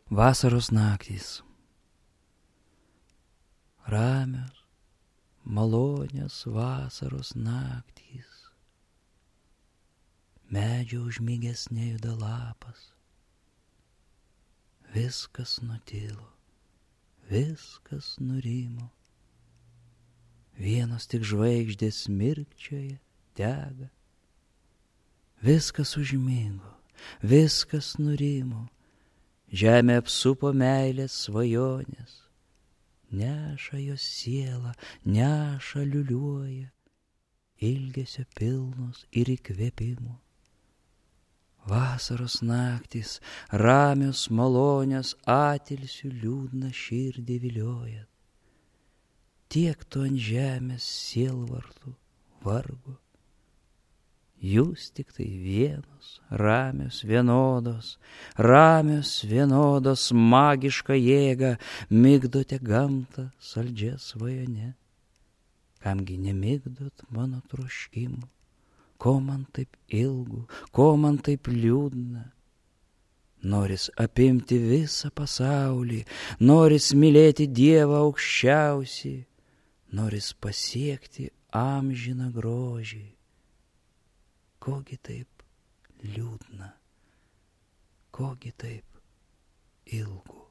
Vasaros naktys. Ramios, malonios vasaros naktys. Medžio užmigęs nejuda lapas. Viskas nutilo, viskas nurimo. Vienos tik žvaigždės mirkčioja, dega. Viskas užmigo, viskas nurimo. Žemė apsupo meilės svajonės. Neša jos sielą, neša liuliuoja, ilgesio pilnos ir įkvėpimo. Vasaros naktys, ramios malonios, atilsių liūdną širdį vilioja. Tiek tu ant žemės sielvartų vargo. Jūs tik tai vienos, ramios vienodos, magišką jėgą migdote gamtą saldžia svajone. Kamgi nemigdot mano troškimų, ko man taip ilgu, ko man taip liūdna. Noris apimti visą pasaulį, noris mylėti Dievą aukščiausiai, noris pasiekti amžiną grožį. Kogi taip liūdna, kogi taip ilgu.